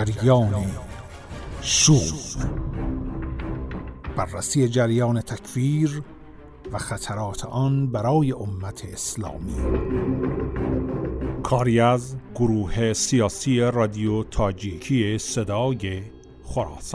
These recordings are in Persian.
جریان شور، بررسی جریان تکفیر و خطرات آن برای امت اسلامی. کاری از گروه سیاسی رادیو تاجیکی صدای خراسان.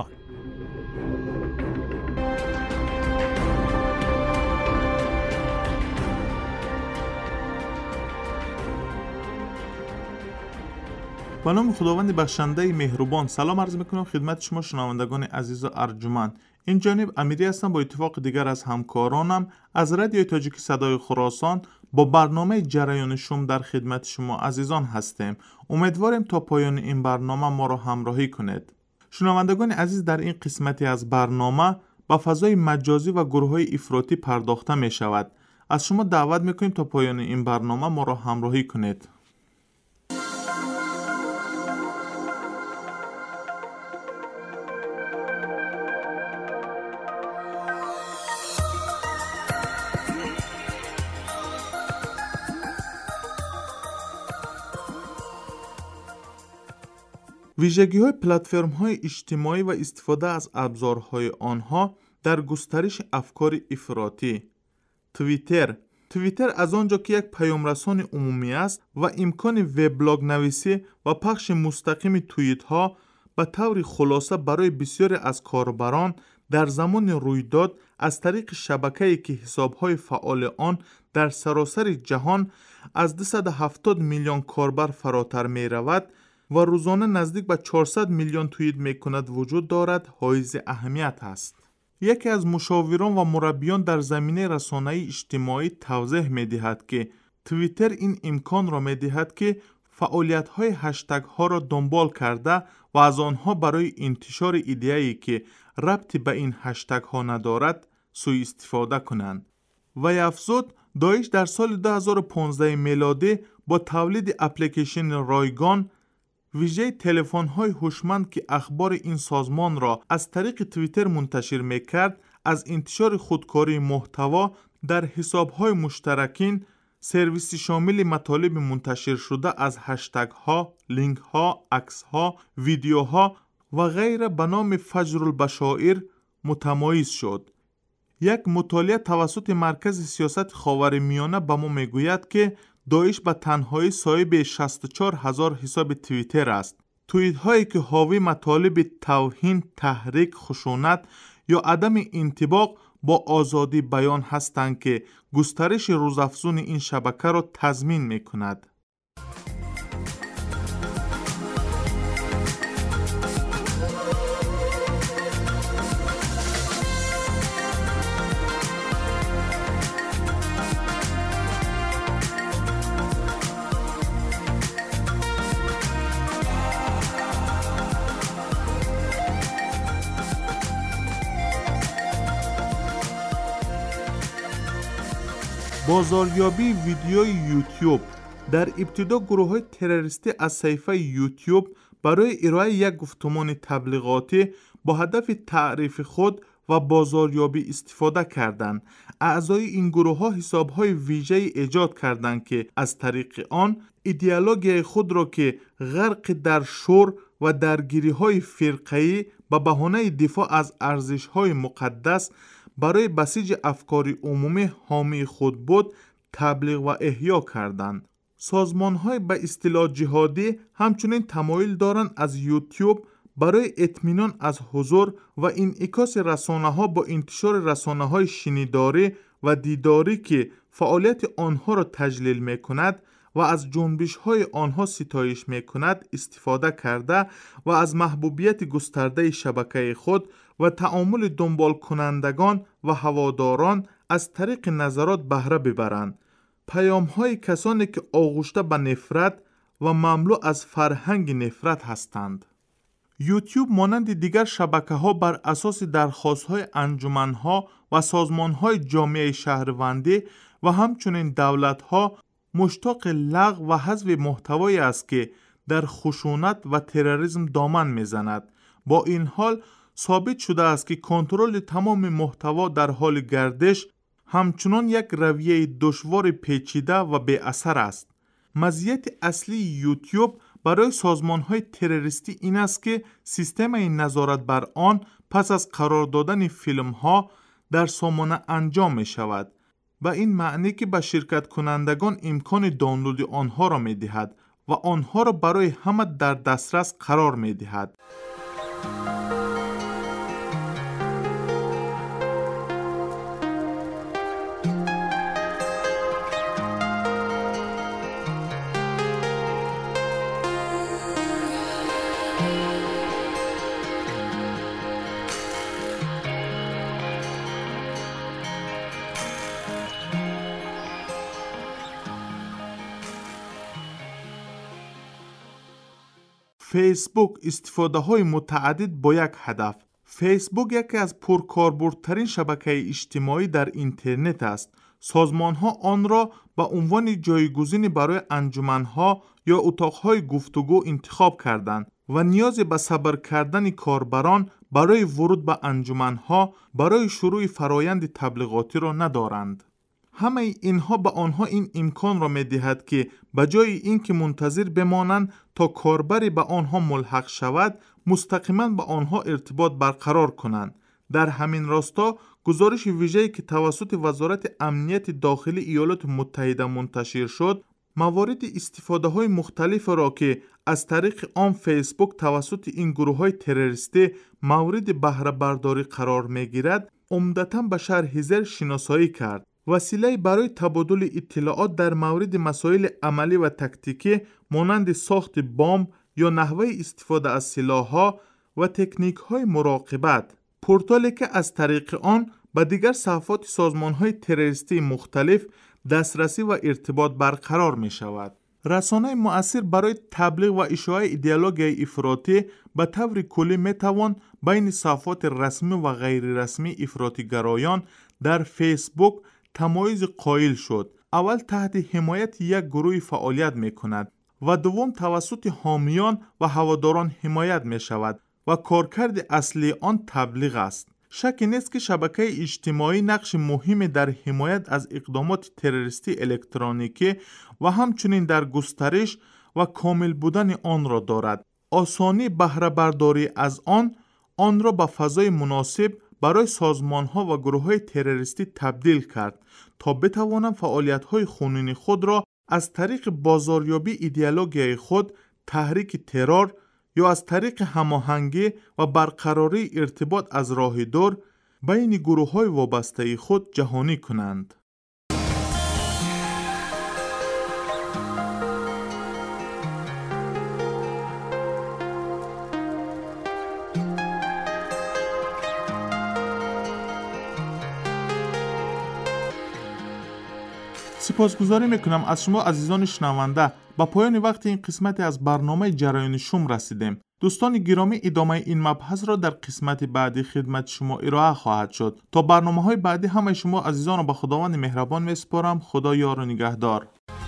به نام خداوند بخشنده مهربان. سلام عرض میکنم خدمت شما شنوندگان عزیز و ارجمند. این جانب امیری هستم با اتفاق دیگر از همکارانم از رادیو تاجیکی صدای خراسان با برنامه جریان شوم در خدمت شما عزیزان هستیم. امیدواریم تا پایان این برنامه ما را همراهی کنید. شنوندگان عزیز، در این قسمتی از برنامه با فضای مجازی و گروه‌های افراطی پرداخته می شود. از شما دعوت میکنیم تا پایان این برنامه ما را همراهی کنید. ویژگی‌های پلتفرم‌های اجتماعی و استفاده از ابزارهای آنها در گسترش افکار افراطی. توییتر از آنجا که یک پیامرسان عمومی است و امکان وبلاگ نویسی و پخش مستقیم توییت‌ها به طور خلاصه برای بسیاری از کاربران در زمان رویداد از طریق شبکه‌ای که حساب‌های فعال آن در سراسر جهان از 270 میلیون کاربر فراتر می‌رود و روزانه نزدیک به 400 میلیون توییت میکند وجود دارد، حائز اهمیت است. یکی از مشاوران و مربیان در زمینه رسانه‌ای اجتماعی توضیح می‌دهد که توییتر این امکان را می‌دهد که فعالیت‌های هشتگ ها را دنبال کرده و از آنها برای انتشار ایده‌ای که ربطی به این هشتگ ها ندارد سوء استفاده کنند. و افزود داعش در سال 2015 میلادی با تولید اپلیکیشن رایگان ویژه تلفن‌های هوشمند که اخبار این سازمان را از طریق توییتر منتشر می‌کرد، از انتشار خودکاری محتوا در حساب‌های مشترکین، سرویس شامل مطالب منتشر شده از هشتگ‌ها، لینک‌ها، عکس‌ها، ویدیوها و غیره به نام فجر البشائر متمایز شد. یک مطالعه توسط مرکز سیاست خاورمیانه به ما میگوید که داعش به تنهایی صاحب 64,000 حساب توییتر است. توییت هایی که حاوی مطالب توهین، تحریک، خشونت یا عدم انطباق با آزادی بیان هستند که گسترش روزافزون این شبکه را تضمین می کند. بازاریابی ویدیوی یوتیوب. در ابتدا گروه‌های تروریستی از صفحه یوتیوب برای ارائه یک گفتمان تبلیغاتی با هدف تعریف خود و بازاریابی استفاده کردند. اعضای این گروه‌ها حساب‌های ویژه‌ای ایجاد کردند که از طریق آن ایدئولوژی خود را که غرق در شور و درگیری‌های فرقه‌ای به بهانه دفاع از ارزش‌های مقدس برای بسیج افکار عمومی حامی خود بود تبلیغ و احیا کردند. سازمان‌های به اصطلاح جهادی همچنین تمایل دارند از یوتیوب برای اطمینان از حضور و انعکاس رسانه‌ها با انتشار رسانه‌های شنیداری و دیداری که فعالیت آنها را تجلیل می‌کند و از جنبش‌های آنها ستایش می‌کند استفاده کرده و از محبوبیت گسترده شبکه خود و تعامل دنبال کنندگان و هواداران از طریق نظرات بهره ببرند. پیام‌های کسانی که آغشته به نفرت و مملو از فرهنگ نفرت هستند. یوتیوب مانند دیگر شبکه‌ها بر اساس درخواست‌های انجمن‌ها و سازمان‌های جامعه شهروندی و همچنین دولت‌ها مشتاق لغو و حذف محتوایی است که در خشونت و تروریسم دامن می‌زند. با این حال ثابت شده است که کنترل تمام محتوا در حال گردش همچنان یک رویه دشوار پیچیده و بی اثر است. مزیت اصلی یوتیوب برای سازمان‌های تروریستی این است که سیستم این نظارت بر آن پس از قرار دادن فیلم‌ها در سامانه انجام می‌شود و این معنی که به شرکت کنندگان امکان دانلود آنها را می‌دهد و آنها را برای همه در دسترس قرار می‌دهد. فیسبوک استفاده های متعدد با یک هدف. فیسبوک یکی از پرکاربردترین شبکه اجتماعی در اینترنت است. سازمان ها آن را به عنوان جایگزین برای انجمنها یا اتاقهای گفتگو انتخاب کردند و نیازی به صبر کردن کاربران برای ورود به انجمنها برای شروع فرایند تبلیغاتی را ندارند. همه اینها به آنها این امکان را می‌دهد که به جای اینکه منتظر بمانند تا کاربری به آنها ملحق شود، مستقیما با آنها ارتباط برقرار کنند. در همین راستا گزارش ویژه‌ای که توسط وزارت امنیت داخلی ایالات متحده منتشر شد، موارد استفاده‌های مختلف را که از طریق آن فیسبوک توسط این گروه‌های تروریستی مورد بهره برداری قرار می‌گیرد، عمدتاً به شرح ذیل شناسایی کرد. وسیله برای تبادل اطلاعات در مورد مسائل عملی و تکتیکی مانند ساخت بمب یا نحوه استفاده از سلاح‌ها و تکنیک‌های مراقبت. پورتالی که از طریق آن به دیگر صفحات سازمان‌های تروریستی مختلف دسترسی و ارتباط برقرار می‌شود. رسانه مؤثر برای تبلیغ و اشاعه ایدئولوژی افراطی به طور کلی می‌توان بین صفحات رسمی و غیر رسمی افراطی‌گرایان در فیسبوک تمایز قائل شد. اول تحت حمایت یک گروه فعالیت می کند و دوم توسط حامیان و هواداران حمایت می شود و کارکرد اصلی آن تبلیغ است. شکی نیست که شبکه اجتماعی نقش مهمی در حمایت از اقدامات تروریستی الکترونیکی و همچنین در گسترش و کامل بودن آن را دارد. آسانی بهره برداری از آن را به فضای مناسب برای سازمان‌ها و گروه‌های تروریستی تبدیل کرد تا بتوانند فعالیت‌های خونین خود را از طریق بازاریابی ایدئولوژی خود، تحریک ترور یا از طریق هماهنگی و برقراری ارتباط از راه دور بین گروه‌های وابسته خود جهانی کنند. سپاسگزاری میکنم از شما عزیزان شنونده. با پایان وقت این قسمت از برنامه جریان شوم رسیدیم. دوستان گرامی، ادامه این مبحث را در قسمت بعدی خدمت شما ارائه خواهد شد. تا برنامه‌های بعدی همه شما عزیزان را به خداوند مهربان میسپارم. خدا یار و نگهدار.